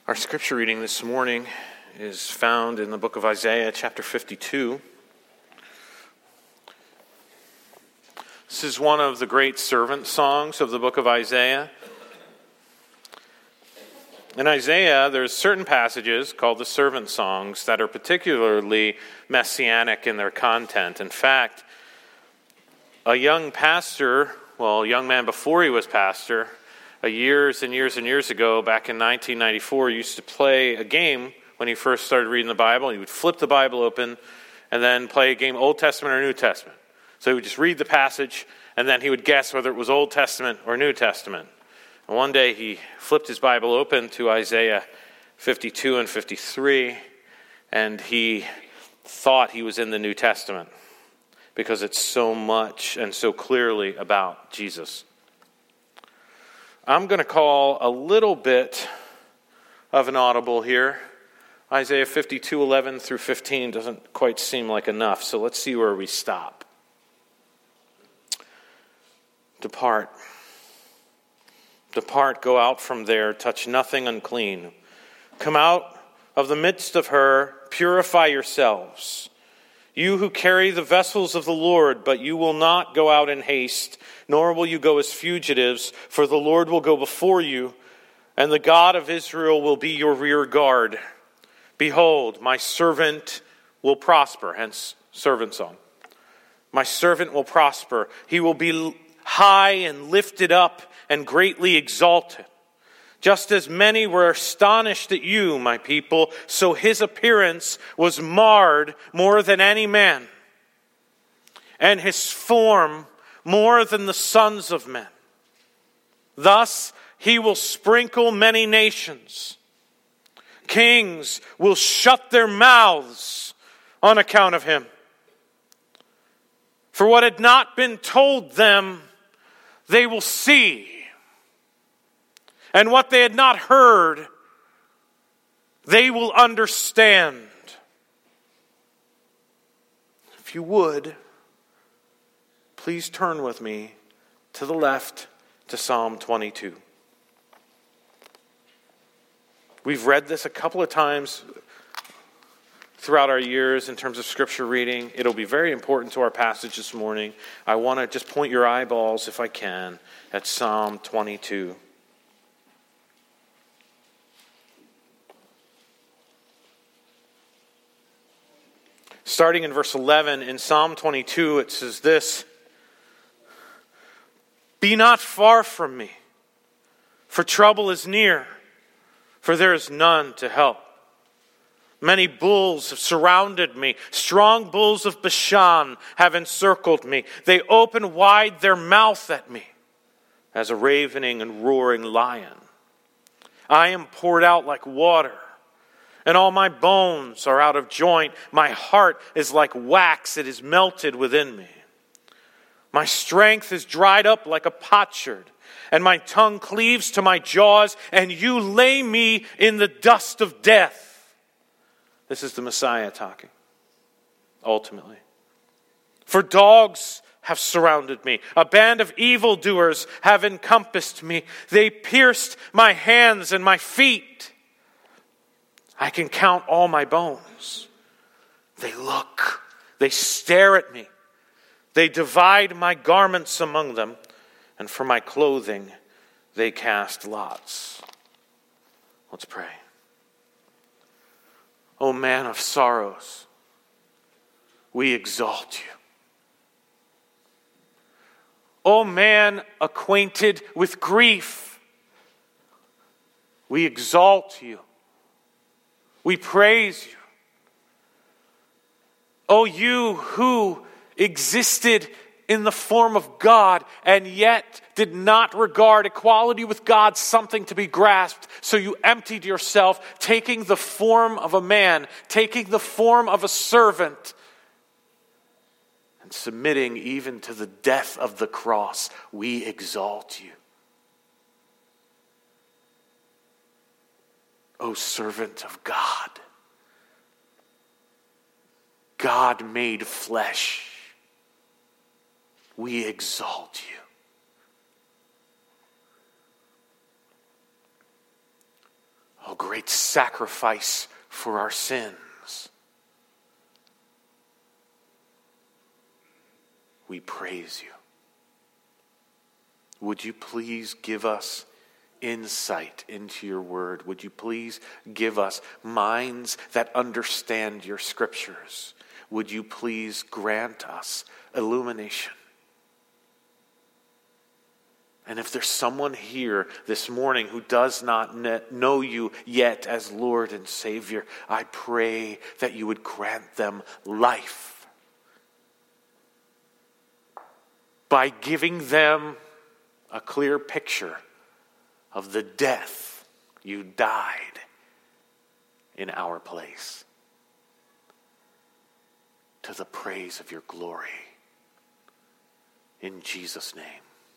Our scripture reading this morning is found in the book of Isaiah, chapter 52. This is one of the great servant songs of the book of Isaiah. In Isaiah, there's certain passages called the servant songs that are particularly messianic in their content. In fact, a young man before he was pastor, years and years ago, back in 1994, used to play a game when he first started reading the Bible. He would flip the Bible open and then play a game, Old Testament or New Testament. So he would just read the passage, and then he would guess whether it was Old Testament or New Testament. And one day he flipped his Bible open to Isaiah 52 and 53, and he thought he was in the New Testament because it's so much and so clearly about Jesus. I'm going to call a little bit of an audible here. Isaiah 52:11 through 15 doesn't quite seem like enough, so let's see where we stop. Depart, go out from there, touch nothing unclean. Come out of the midst of her, purify yourselves. You who carry the vessels of the Lord, but you will not go out in haste, nor will you go as fugitives, for the Lord will go before you, and the God of Israel will be your rear guard. Behold, my servant will prosper, hence servant song. My servant will prosper. He will be high and lifted up and greatly exalted. Just as many were astonished at you, my people, so his appearance was marred more than any man, and his form more than the sons of men. Thus he will sprinkle many nations. Kings will shut their mouths on account of him. For what had not been told them, they will see. And what they had not heard, they will understand. If you would, please turn with me to the left to Psalm 22. We've read this a couple of times throughout our years in terms of scripture reading. It'll be very important to our passage this morning. I want to just point your eyeballs, if I can, at Psalm 22. Starting in verse 11, in Psalm 22, it says this: Be not far from me, for trouble is near, for there is none to help. Many bulls have surrounded me. Strong bulls of Bashan have encircled me. They open wide their mouth at me as a ravening and roaring lion. I am poured out like water, and all my bones are out of joint. My heart is like wax, it is melted within me. My strength is dried up like a potsherd, and my tongue cleaves to my jaws, and you lay me in the dust of death. This is the Messiah talking, ultimately. For dogs have surrounded me. A band of evildoers have encompassed me. They pierced my hands and my feet. I can count all my bones. They look. They stare at me. They divide my garments among them, and for my clothing they cast lots. Let's pray. O man of sorrows, we exalt you. O man acquainted with grief, we exalt you. We praise you. O you who existed in the form of God and yet did not regard equality with God something to be grasped, so you emptied yourself, taking the form of a man, taking the form of a servant, and submitting even to the death of the cross. We exalt you. O servant of God, God made flesh, we exalt you. Oh, great sacrifice for our sins. We praise you. Would you please give us insight into your word? Would you please give us minds that understand your scriptures? Would you please grant us illumination? And if there's someone here this morning who does not know you yet as Lord and Savior, I pray that you would grant them life by giving them a clear picture of the death you died in our place, to the praise of your glory. In Jesus' name,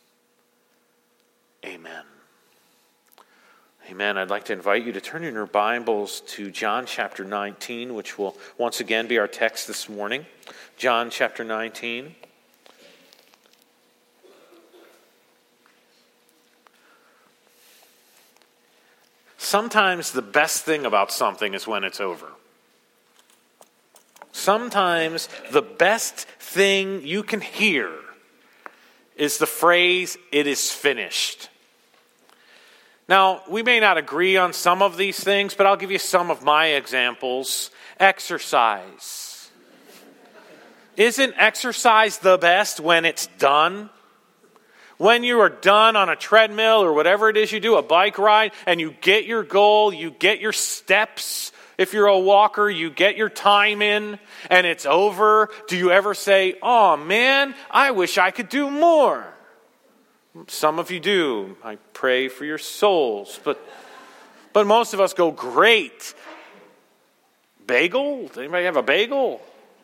amen. Amen. I'd like to invite you to turn in your Bibles to John chapter 19, which will once again be our text this morning. John chapter 19. Sometimes the best thing about something is when it's over. Sometimes the best thing you can hear is the phrase, "It is finished." Now, we may not agree on some of these things, but I'll give you some of my examples. Exercise. Isn't exercise the best when it's done? When you are done on a treadmill or whatever it is you do, a bike ride, and you get your goal, you get your steps. If you're a walker, you get your time in, and it's over. Do you ever say, "Oh man, I wish I could do more"? Some of you do. I pray for your souls. But most of us go, "Great. Bagel? Does anybody have a bagel?"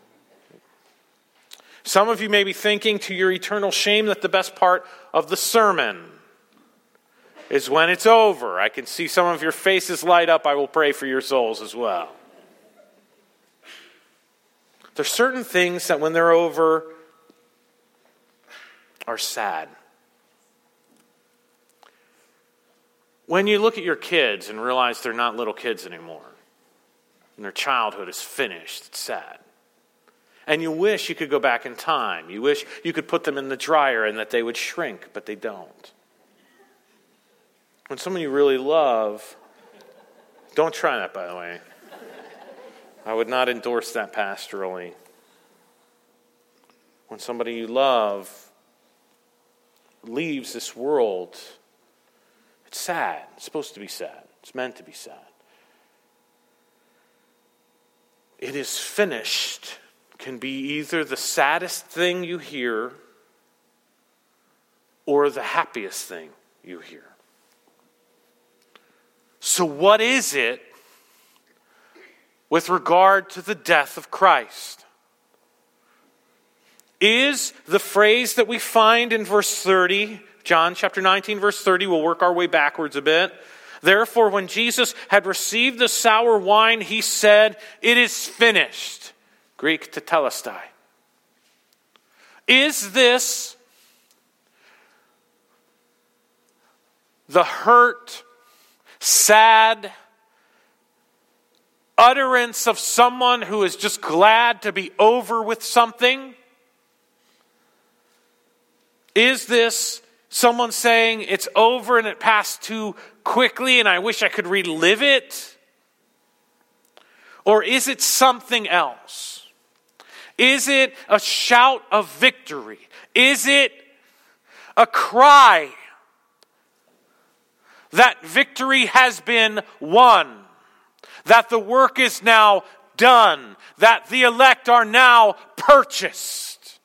Some of you may be thinking to your eternal shame that the best part of the sermon is when it's over. I can see some of your faces light up. I will pray for your souls as well. There's certain things that when they're over are sad. When you look at your kids and realize they're not little kids anymore, and their childhood is finished, it's sad. And you wish you could go back in time. You wish you could put them in the dryer and that they would shrink, but they don't. When someone you really love, don't try that, by the way. I would not endorse that pastorally. When somebody you love leaves this world, it's sad. It's supposed to be sad. It's meant to be sad. It is finished can be either the saddest thing you hear or the happiest thing you hear. So what is it with regard to the death of Christ? Is the phrase that we find in verse 30, John chapter 19, verse 30, we'll work our way backwards a bit. Therefore, when Jesus had received the sour wine, he said, "It is finished." Greek tetelestai. Is this the hurt, sad utterance of someone who is just glad to be over with something? Is this someone saying it's over and it passed too quickly and I wish I could relive it? Or is it something else? Is it a shout of victory? Is it a cry that victory has been won? That the work is now done? That the elect are now purchased?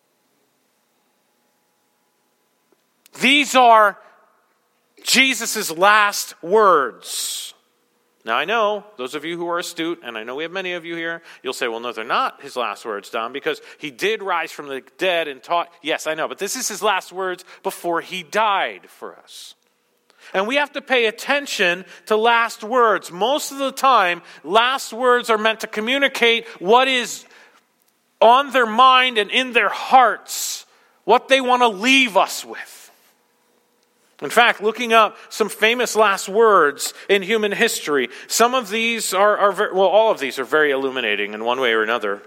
These are Jesus' last words. Now I know, those of you who are astute, and I know we have many of you here, you'll say, "Well, no, they're not his last words, Don, because he did rise from the dead and taught." Yes, I know, but this is his last words before he died for us. And we have to pay attention to last words. Most of the time, last words are meant to communicate what is on their mind and in their hearts, what they want to leave us with. In fact, looking up some famous last words in human history, some of these all of these are very illuminating in one way or another.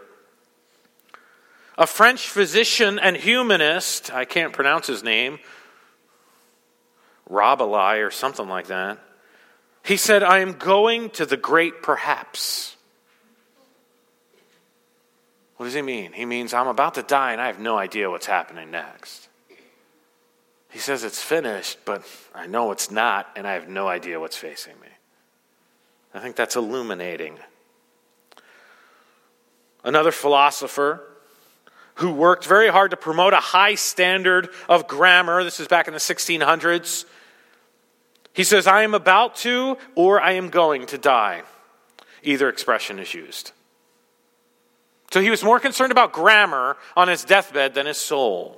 A French physician and humanist, I can't pronounce his name, Rabelais or something like that, he said, "I am going to the great perhaps." What does he mean? He means I'm about to die and I have no idea what's happening next. He says it's finished, but I know it's not, and I have no idea what's facing me. I think that's illuminating. Another philosopher who worked very hard to promote a high standard of grammar, this is back in the 1600s, he says, "I am about to or I am going to die." Either expression is used. So he was more concerned about grammar on his deathbed than his soul.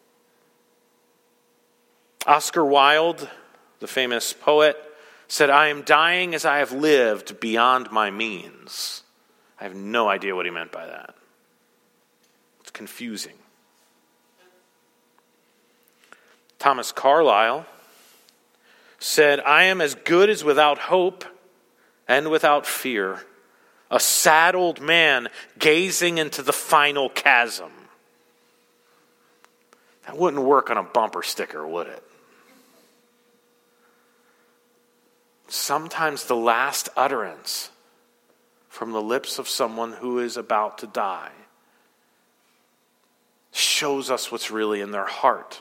Oscar Wilde, the famous poet, said, "I am dying as I have lived beyond my means." I have no idea what he meant by that. It's confusing. Thomas Carlyle said, "I am as good as without hope and without fear, a sad old man gazing into the final chasm." That wouldn't work on a bumper sticker, would it? Sometimes the last utterance from the lips of someone who is about to die shows us what's really in their heart.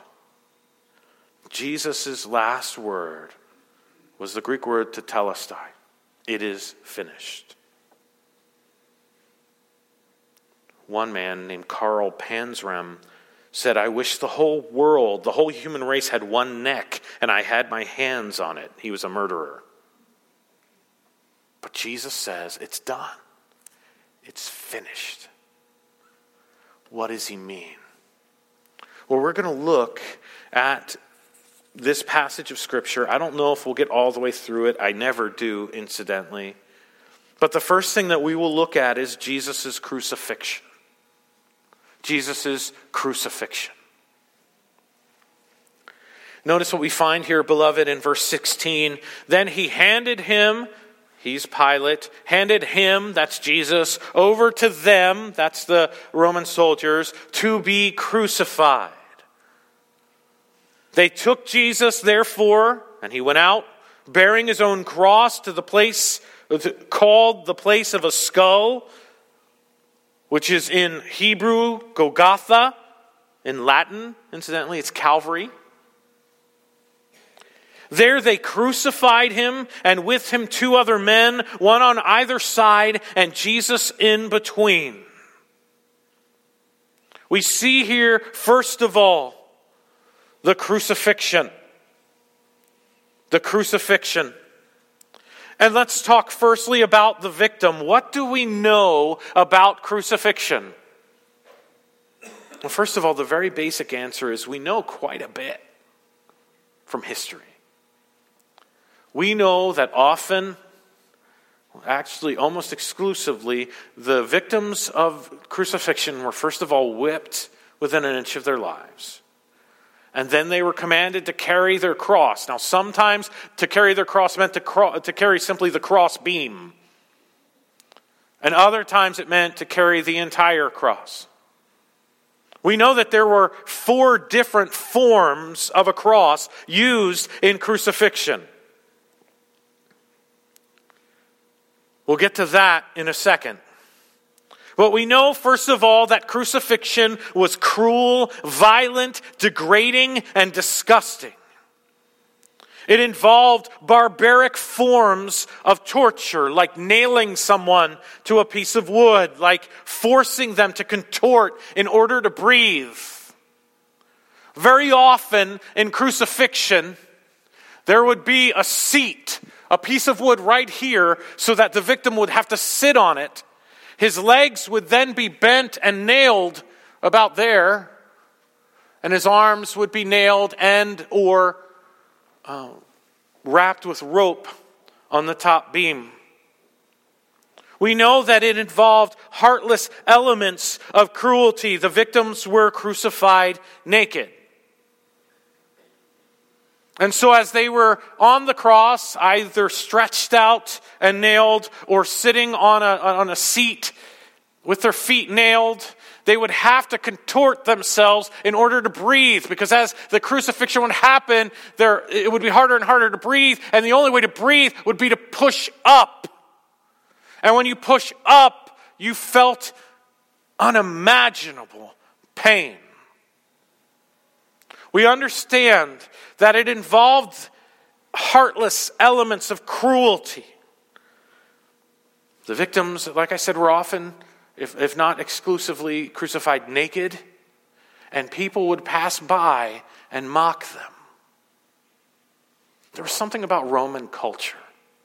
Jesus' last word was the Greek word tetelestai. It is finished. One man named Karl Panzram said, "I wish the whole world, the whole human race had one neck and I had my hands on it." He was a murderer. But Jesus says, it's done. It's finished. What does he mean? Well, we're going to look at this passage of Scripture. I don't know if we'll get all the way through it. I never do, incidentally. But the first thing that we will look at is Jesus' crucifixion. Jesus' crucifixion. Notice what we find here, beloved, in verse 16. Then he handed him, he's Pilate, handed him, that's Jesus, over to them, that's the Roman soldiers, to be crucified. They took Jesus, therefore, and he went out, bearing his own cross to the place called the place of a skull, which is in Hebrew, Golgotha. In Latin, incidentally, it's Calvary. There they crucified him, and with him 2 other men, one on either side, and Jesus in between. We see here, first of all, the crucifixion. The crucifixion. And let's talk firstly about the victim. What do we know about crucifixion? Well, first of all, the very basic answer is we know quite a bit from history. We know that often, actually almost exclusively, the victims of crucifixion were first of all whipped within an inch of their lives. And then they were commanded to carry their cross. Now, sometimes to carry their cross meant to carry simply the cross beam. And other times it meant to carry the entire cross. We know that there were 4 different forms of a cross used in crucifixion. We'll get to that in a second. But we know, first of all, that crucifixion was cruel, violent, degrading, and disgusting. It involved barbaric forms of torture, like nailing someone to a piece of wood, like forcing them to contort in order to breathe. Very often in crucifixion, there would be a seat, a piece of wood right here, so that the victim would have to sit on it. His legs would then be bent and nailed about there, and his arms would be nailed and or wrapped with rope on the top beam. We know that it involved heartless elements of cruelty. The victims were crucified naked. And so as they were on the cross, either stretched out and nailed or sitting on a seat with their feet nailed, they would have to contort themselves in order to breathe, because as the crucifixion would happen, it would be harder and harder to breathe, and the only way to breathe would be to push up. And when you push up, you felt unimaginable pain. We understand that it involved heartless elements of cruelty. The victims, like I said, were often, if not exclusively, crucified naked, and people would pass by and mock them. There was something about Roman culture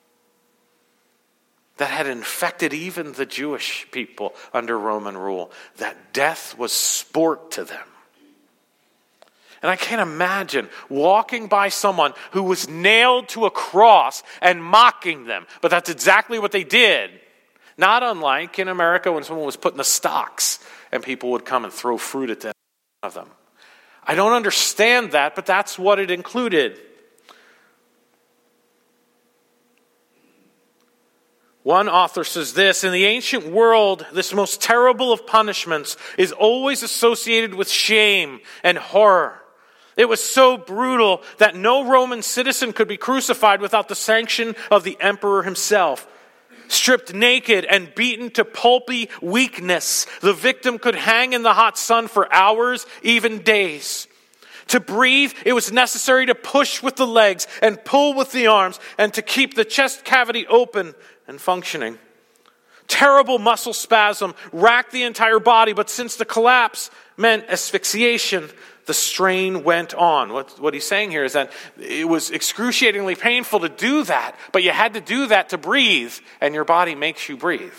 that had infected even the Jewish people under Roman rule, that death was sport to them. And I can't imagine walking by someone who was nailed to a cross and mocking them. But that's exactly what they did. Not unlike in America when someone was put in the stocks and people would come and throw fruit at them. I don't understand that, but that's what it included. One author says this: in the ancient world, this most terrible of punishments is always associated with shame and horror. It was so brutal that no Roman citizen could be crucified without the sanction of the emperor himself. Stripped naked and beaten to pulpy weakness, the victim could hang in the hot sun for hours, even days. To breathe, it was necessary to push with the legs and pull with the arms, and to keep the chest cavity open and functioning. Terrible muscle spasm racked the entire body, but since the collapse meant asphyxiation, the strain went on. What he's saying here is that it was excruciatingly painful to do that, but you had to do that to breathe, and your body makes you breathe.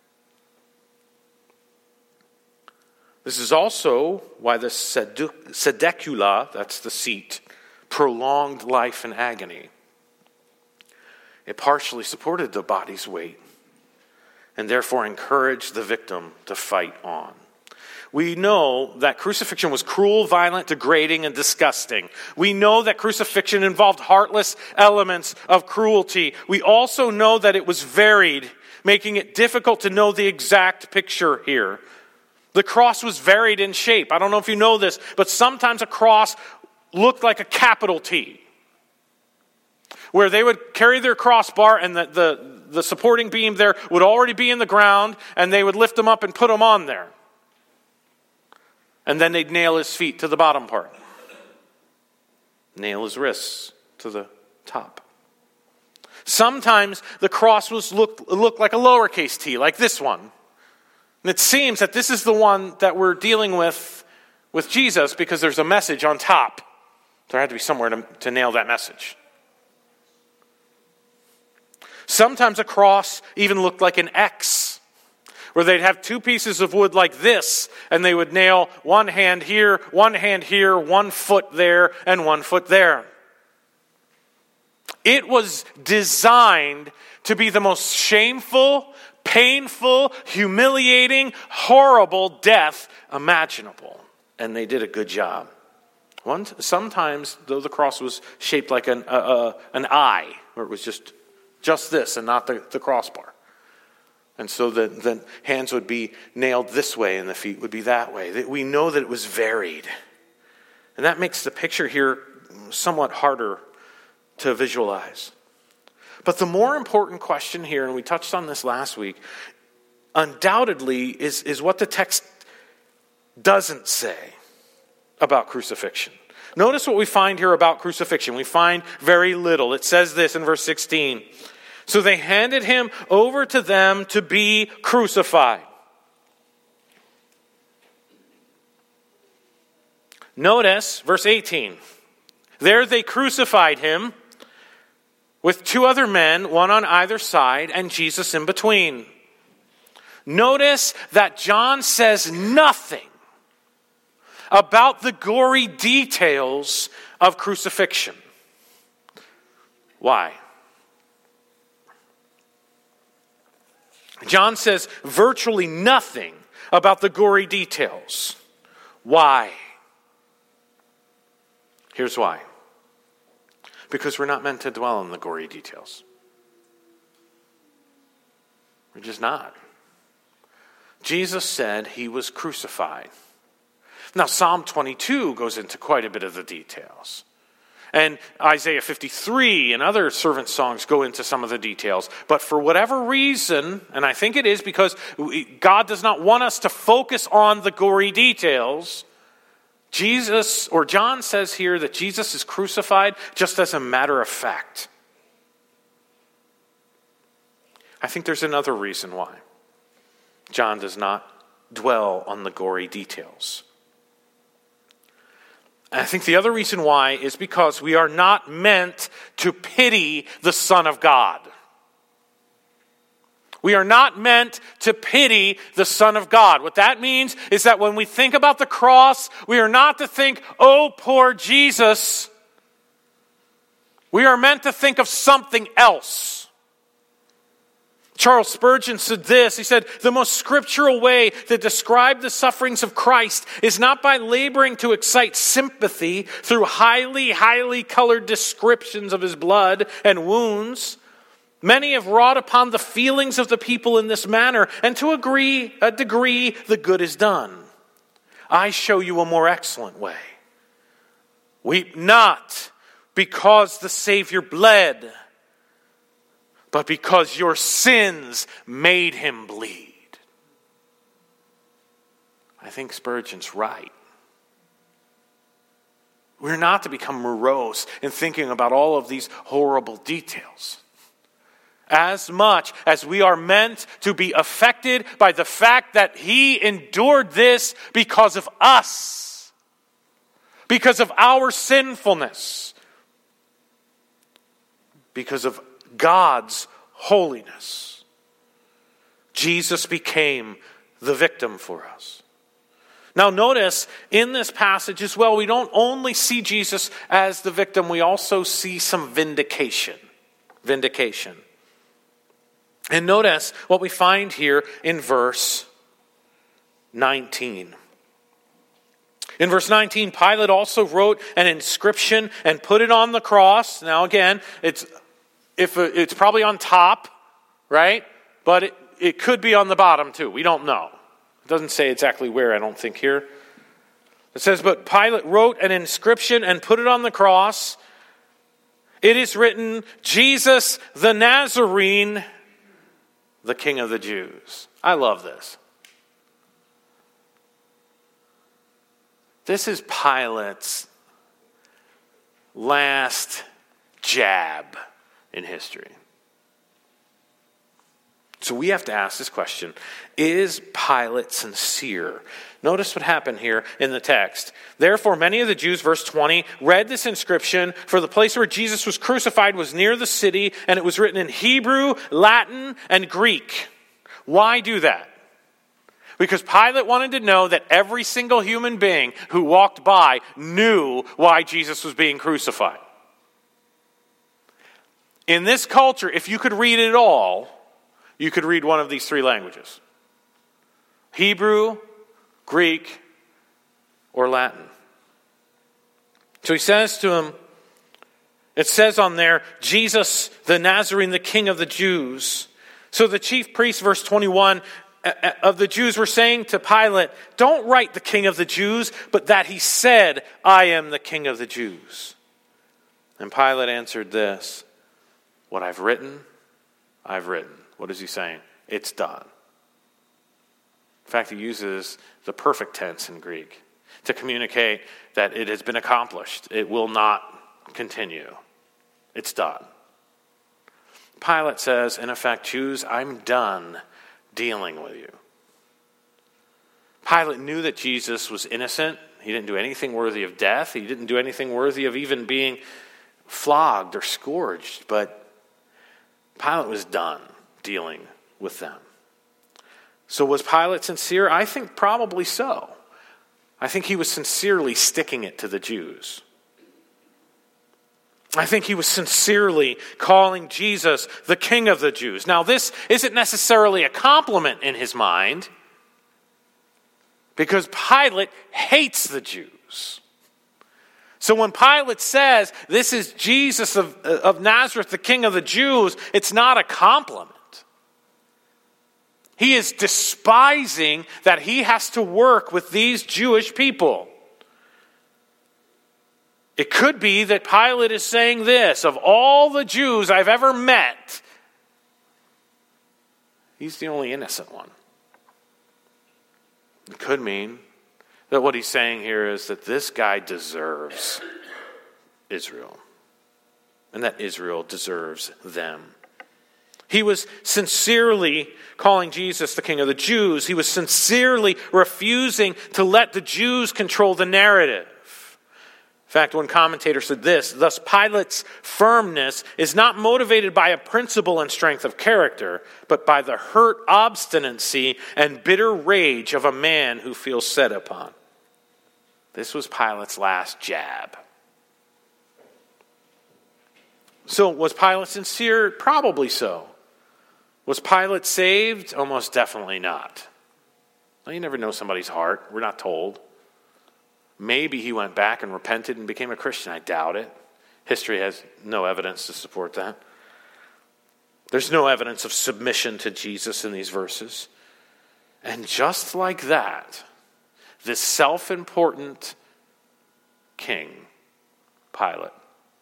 This is also why the sedecula, that's the seat, prolonged life in agony. It partially supported the body's weight and therefore encouraged the victim to fight on. We know that crucifixion was cruel, violent, degrading, and disgusting. We know that crucifixion involved heartless elements of cruelty. We also know that it was varied, making it difficult to know the exact picture here. The cross was varied in shape. I don't know if you know this, but sometimes a cross looked like a capital T, where they would carry their crossbar and the supporting beam there would already be in the ground, and they would lift them up and put them on there. And then they'd nail his feet to the bottom part. Nail his wrists to the top. Sometimes the cross looked like a lowercase t, like this one. And it seems that this is the one that we're dealing with Jesus, because there's a message on top. There had to be somewhere to nail that message. Sometimes a cross even looked like an X, where they'd have two pieces of wood like this, and they would nail one hand here, 1 foot there, and 1 foot there. It was designed to be the most shameful, painful, humiliating, horrible death imaginable. And they did a good job. Sometimes, though, the cross was shaped like an eye, where it was just this and not the crossbar. And so the hands would be nailed this way and the feet would be that way. We know that it was varied. And that makes the picture here somewhat harder to visualize. But the more important question here, and we touched on this last week, undoubtedly is what the text doesn't say about crucifixion. Notice what we find here about crucifixion. We find very little. It says this in verse 16. So they handed him over to them to be crucified. Notice verse 18. There they crucified him with 2 other men, one on either side, and Jesus in between. Notice that John says nothing about the gory details of crucifixion. Why? John says virtually nothing about the gory details. Why? Here's why. Because we're not meant to dwell on the gory details. We're just not. Jesus said he was crucified. Now, Psalm 22 goes into quite a bit of the details. And Isaiah 53 and other servant songs go into some of the details. But for whatever reason, and I think it is because God does not want us to focus on the gory details, John says here that Jesus is crucified just as a matter of fact. I think there's another reason why John does not dwell on the gory details. I think the other reason why is because we are not meant to pity the Son of God. We are not meant to pity the Son of God. What that means is that when we think about the cross, we are not to think, oh, poor Jesus. We are meant to think of something else. Charles Spurgeon said this. He said, the most scriptural way to describe the sufferings of Christ is not by laboring to excite sympathy through highly colored descriptions of his blood and wounds. Many have wrought upon the feelings of the people in this manner, and to a degree, the good is done. I show you a more excellent way. Weep not because the Savior bled, but because your sins made him bleed. I think Spurgeon's right. We're not to become morose in thinking about all of these horrible details. As much as we are meant to be affected by the fact that he endured this because of us, because of our sinfulness, because of God's holiness. Jesus became the victim for us. Now notice in this passage as well, we don't only see Jesus as the victim, we also see some vindication. Vindication. And notice what we find here in verse 19. In verse 19, Pilate also wrote an inscription and put it on the cross. Now again, it's probably on top, right? But it could be on the bottom too. We don't know. It doesn't say exactly where, I don't think, here. It says, but Pilate wrote an inscription and put it on the cross. It is written, Jesus the Nazarene, the King of the Jews. I love this. This is Pilate's last jab in history. So we have to ask this question. Is Pilate sincere? Notice what happened here in the text. Therefore, many of the Jews, verse 20, read this inscription, for the place where Jesus was crucified was near the city, and it was written in Hebrew, Latin, and Greek. Why do that? Because Pilate wanted to know that every single human being who walked by knew why Jesus was being crucified. In this culture, if you could read it all, you could read one of these three languages. Hebrew, Greek, or Latin. So he says to him, it says on there, Jesus the Nazarene, the King of the Jews. So the chief priests, verse 21, of the Jews were saying to Pilate, don't write the King of the Jews, but that he said, I am the King of the Jews. And Pilate answered this, what I've written, I've written. What is he saying? It's done. In fact, he uses the perfect tense in Greek to communicate that it has been accomplished. It will not continue. It's done. Pilate says, in effect, Jews, I'm done dealing with you. Pilate knew that Jesus was innocent. He didn't do anything worthy of death. He didn't do anything worthy of even being flogged or scourged. But Pilate was done dealing with them. So was Pilate sincere? I think probably so. I think he was sincerely sticking it to the Jews. I think he was sincerely calling Jesus the King of the Jews. Now, this isn't necessarily a compliment in his mind, because Pilate hates the Jews. So when Pilate says, this is Jesus of Nazareth, the King of the Jews, it's not a compliment. He is despising that he has to work with these Jewish people. It could be that Pilate is saying this, of all the Jews I've ever met, he's the only innocent one. It could mean that what he's saying here is that this guy deserves Israel, and that Israel deserves them. He was sincerely calling Jesus the King of the Jews. He was sincerely refusing to let the Jews control the narrative. In fact, one commentator said this, thus Pilate's firmness is not motivated by a principle and strength of character, but by the hurt obstinacy and bitter rage of a man who feels set upon. This was Pilate's last jab. So was Pilate sincere? Probably so. Was Pilate saved? Almost definitely not. Well, you never know somebody's heart. We're not told. Maybe he went back and repented and became a Christian. I doubt it. History has no evidence to support that. There's no evidence of submission to Jesus in these verses. And just like that, this self-important king, Pilate,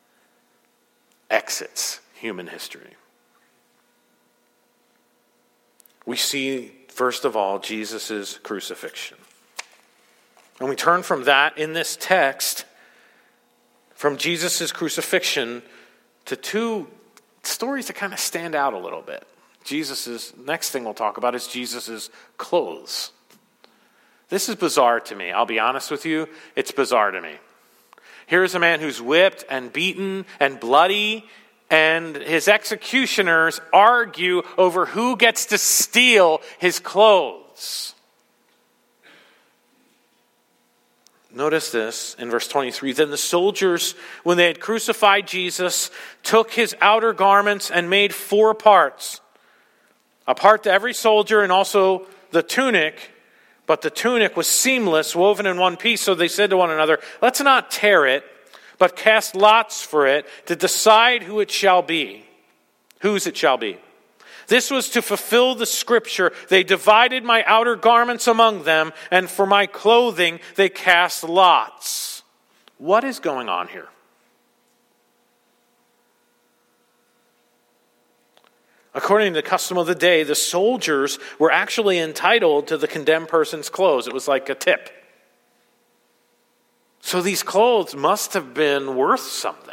exits human history. We see, first of all, Jesus' crucifixion. And we turn from that in this text, from Jesus' crucifixion, to two stories that kind of stand out a little bit. Next thing we'll talk about is Jesus' clothes. This is bizarre to me. I'll be honest with you, it's bizarre to me. Here's a man who's whipped and beaten and bloody, and his executioners argue over who gets to steal his clothes. Notice this in verse 23. Then the soldiers, when they had crucified Jesus, took his outer garments and made 4 parts. A part to every soldier and also the tunic. But the tunic was seamless, woven in one piece. So they said to one another, let's not tear it, but cast lots for it to decide whose it shall be. This was to fulfill the scripture. They divided my outer garments among them, and for my clothing they cast lots. What is going on here? According to the custom of the day, the soldiers were actually entitled to the condemned person's clothes. It was like a tip. So these clothes must have been worth something.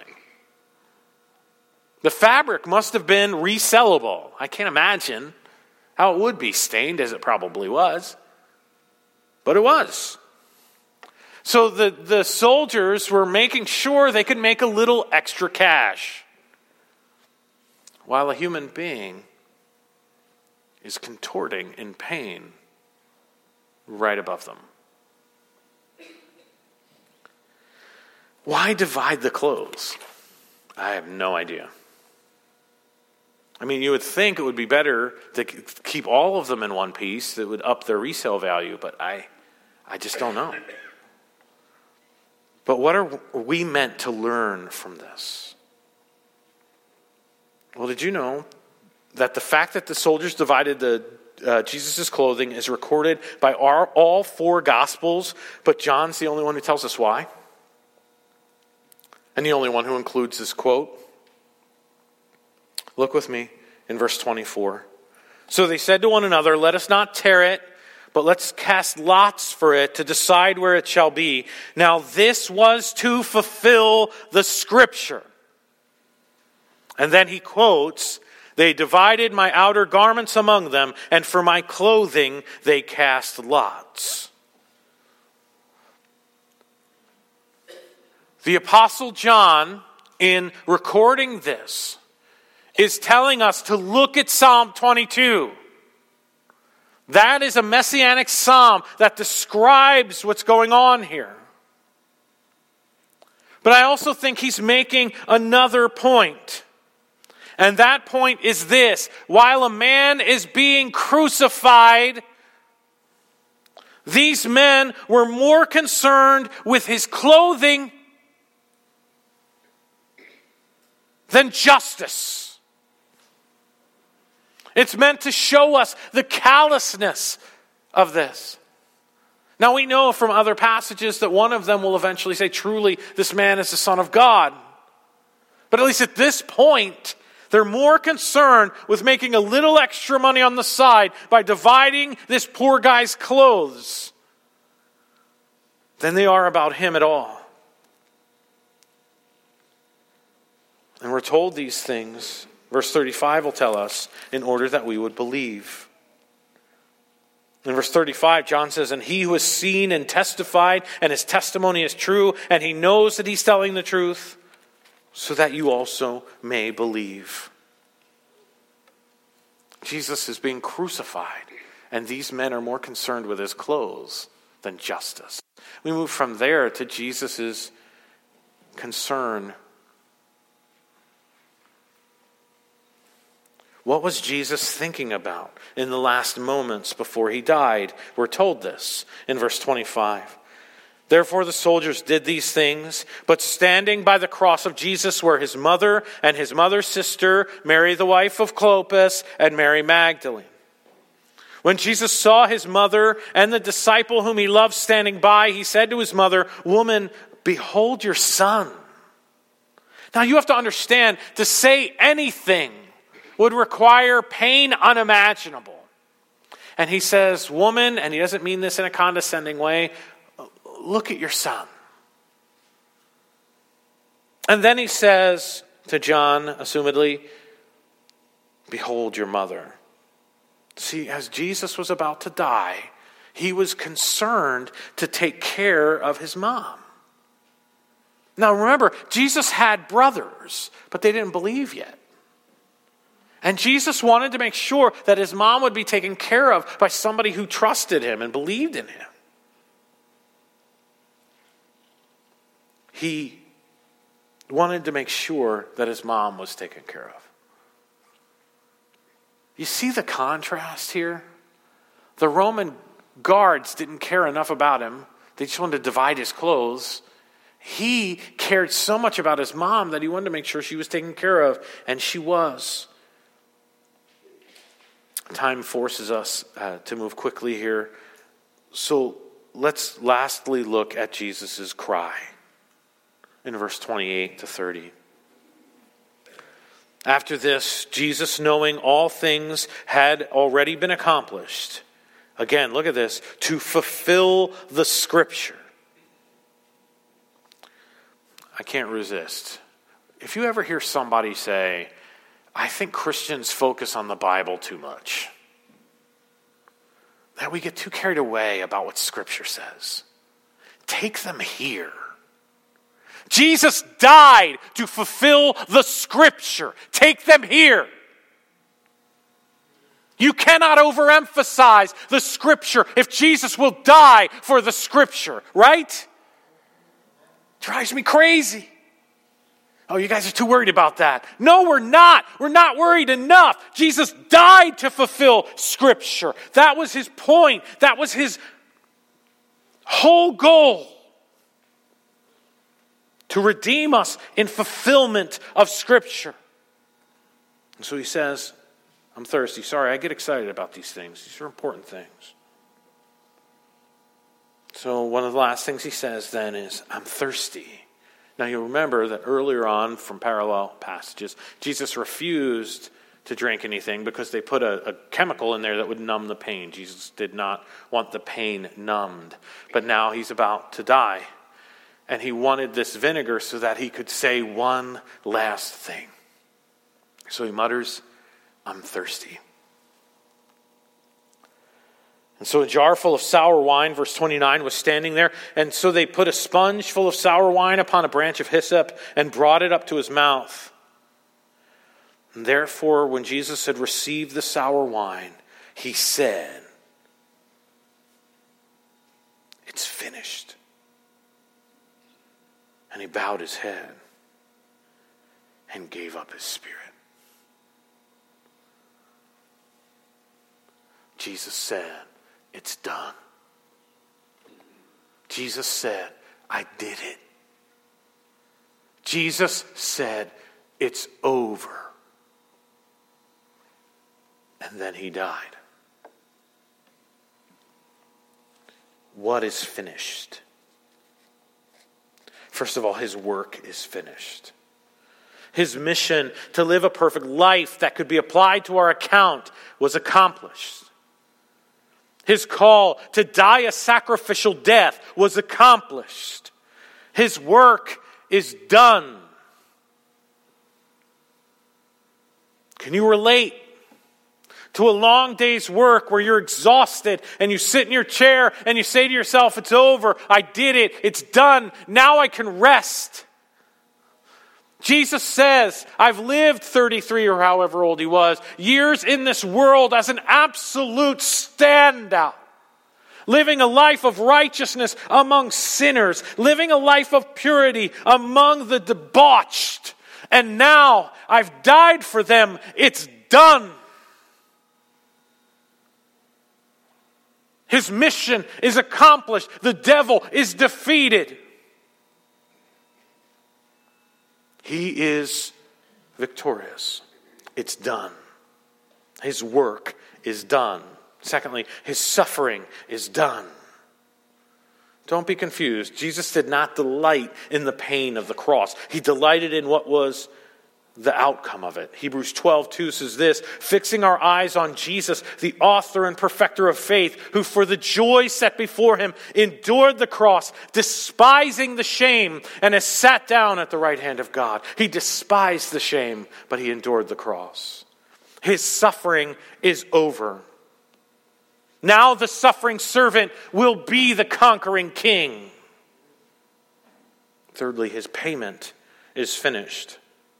The fabric must have been resellable. I can't imagine how it would be, stained as it probably was. But it was. So the soldiers were making sure they could make a little extra cash, while a human being is contorting in pain right above them. Why divide the clothes? I have no idea. I mean, you would think it would be better to keep all of them in one piece that would up their resale value, but I just don't know. But what are we meant to learn from this? Well, did you know that the fact that the soldiers divided Jesus' clothing is recorded by all 4 Gospels, but John's the only one who tells us why? And the only one who includes this quote. Look with me in verse 24. So they said to one another, let us not tear it, but let's cast lots for it to decide where it shall be. Now this was to fulfill the scripture. And then he quotes, they divided my outer garments among them, and for my clothing they cast lots. The Apostle John, in recording this, is telling us to look at Psalm 22. That is a messianic psalm that describes what's going on here. But I also think he's making another point. And that point is this: while a man is being crucified, these men were more concerned with his clothing than justice. It's meant to show us the callousness of this. Now we know from other passages that one of them will eventually say, truly, this man is the Son of God. But at least at this point, they're more concerned with making a little extra money on the side by dividing this poor guy's clothes than they are about him at all. And we're told these things, verse 35 will tell us, in order that we would believe. In verse 35, John says, and he who has seen and testified, and his testimony is true, and he knows that he's telling the truth, so that you also may believe. Jesus is being crucified, and these men are more concerned with his clothes than justice. We move from there to Jesus' concern. What was Jesus thinking about in the last moments before he died? We're told this in verse 25. Therefore the soldiers did these things, but standing by the cross of Jesus were his mother and his mother's sister, Mary the wife of Clopas, and Mary Magdalene. When Jesus saw his mother and the disciple whom he loved standing by, he said to his mother, "Woman, behold your son." Now you have to understand, to say anything would require pain unimaginable. And he says, "Woman," and he doesn't mean this in a condescending way, "look at your son." And then he says to John, assumedly, "Behold your mother." See, as Jesus was about to die, he was concerned to take care of his mom. Now remember, Jesus had brothers, but they didn't believe yet. And Jesus wanted to make sure that his mom would be taken care of by somebody who trusted him and believed in him. He wanted to make sure that his mom was taken care of. You see the contrast here? The Roman guards didn't care enough about him. They just wanted to divide his clothes. He cared so much about his mom that he wanted to make sure she was taken care of, and she was. Time forces us to move quickly here. So let's lastly look at Jesus' cry in verse 28 to 30. After this, Jesus, knowing all things had already been accomplished, again, look at this, to fulfill the scripture. I can't resist. If you ever hear somebody say, "I think Christians focus on the Bible too much," that we get too carried away about what Scripture says. Take them here. Jesus died to fulfill the Scripture. Take them here. You cannot overemphasize the Scripture if Jesus will die for the Scripture, right? Drives me crazy. Oh, you guys are too worried about that. No, we're not. We're not worried enough. Jesus died to fulfill Scripture. That was his point. That was his whole goal. To redeem us in fulfillment of Scripture. And so he says, "I'm thirsty." Sorry, I get excited about these things. These are important things. So one of the last things he says then is, "I'm thirsty." Now you'll remember that earlier on from parallel passages, Jesus refused to drink anything because they put a chemical in there that would numb the pain. Jesus did not want the pain numbed. But now he's about to die. And he wanted this vinegar so that he could say one last thing. So he mutters, "I'm thirsty." And so a jar full of sour wine, verse 29, was standing there. And so they put a sponge full of sour wine upon a branch of hyssop and brought it up to his mouth. And therefore, when Jesus had received the sour wine, he said, "It's finished." And he bowed his head and gave up his spirit. Jesus said, "It's done." Jesus said, "I did it." Jesus said, It's over. And then he died. What is finished? First of all, his work is finished. His mission to live a perfect life that could be applied to our account was accomplished. His call to die a sacrificial death was accomplished. His work is done. Can you relate to a long day's work where you're exhausted and you sit in your chair and you say to yourself, it's over, I did it, it's done, now I can rest? Jesus says, I've lived 33 or however old he was, years in this world as an absolute standout. Living a life of righteousness among sinners. Living a life of purity among the debauched. And now I've died for them. It's done. His mission is accomplished. The devil is defeated. He is victorious. It's done. His work is done. Secondly, his suffering is done. Don't be confused. Jesus did not delight in the pain of the cross. He delighted in what was the outcome of it. Hebrews 12:2 says this, fixing our eyes on Jesus, the author and perfecter of faith, who for the joy set before him endured the cross, despising the shame, and has sat down at the right hand of God. He despised the shame, but he endured the cross. His suffering is over. Now the suffering servant will be the conquering king. Thirdly, his payment is finished.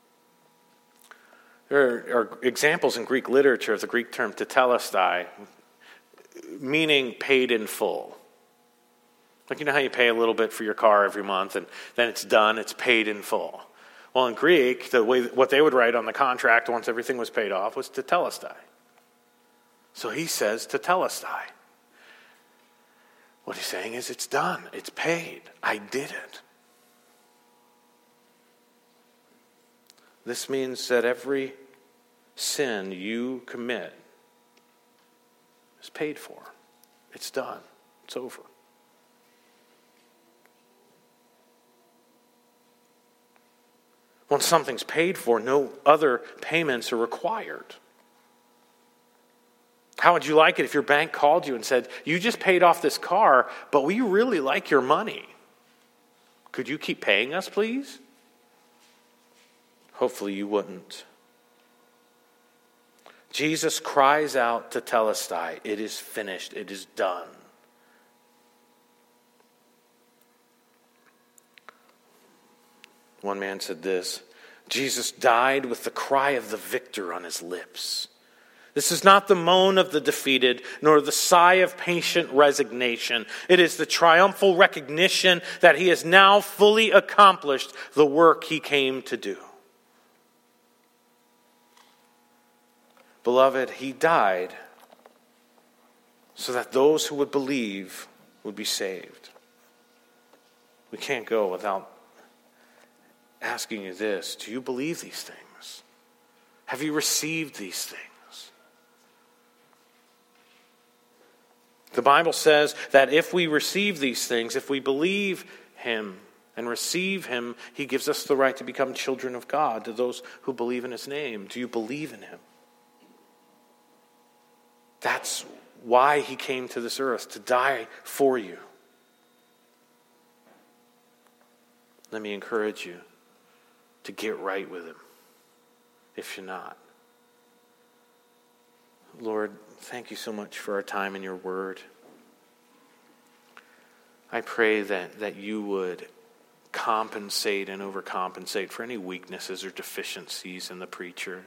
There are examples in Greek literature of the Greek term tetelestai, meaning paid in full. Like, you know how you pay a little bit for your car every month and then it's done, it's paid in full. Well, in Greek, what they would write on the contract once everything was paid off was tetelestai. So he says tetelestai. What he's saying is it's done, it's paid, I did it. This means that every sin you commit is paid for. It's done. It's over. Once something's paid for, no other payments are required. How would you like it if your bank called you and said, you just paid off this car, but we really like your money. Could you keep paying us, please? Hopefully you wouldn't. Jesus cries out to tetelestai, it is finished, it is done. One man said this, Jesus died with the cry of the victor on his lips. This is not the moan of the defeated, nor the sigh of patient resignation. It is the triumphal recognition that he has now fully accomplished the work he came to do. Beloved, he died so that those who would believe would be saved. We can't go without asking you this. Do you believe these things? Have you received these things? The Bible says that if we receive these things, if we believe him and receive him, he gives us the right to become children of God to those who believe in his name. Do you believe in him? That's why he came to this earth, to die for you. Let me encourage you to get right with him, if you're not. Lord, thank you so much for our time in your word. I pray that you would compensate and overcompensate for any weaknesses or deficiencies in the preacher.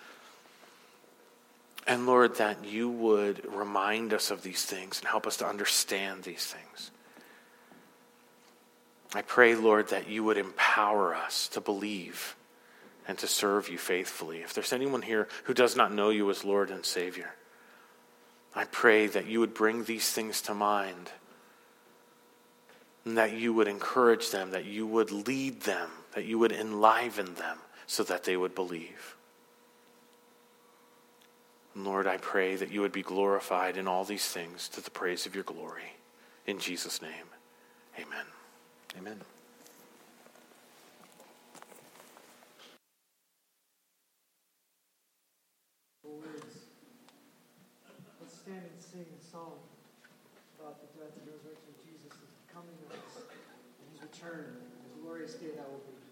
And Lord, that you would remind us of these things and help us to understand these things. I pray, Lord, that you would empower us to believe and to serve you faithfully. If there's anyone here who does not know you as Lord and Savior, I pray that you would bring these things to mind and that you would encourage them, that you would lead them, that you would enliven them so that they would believe. And Lord, I pray that you would be glorified in all these things to the praise of your glory. In Jesus' name, amen. Amen. Let's stand and sing a song about the death and resurrection of Jesus, is coming of us, and his return, the glorious day that will be.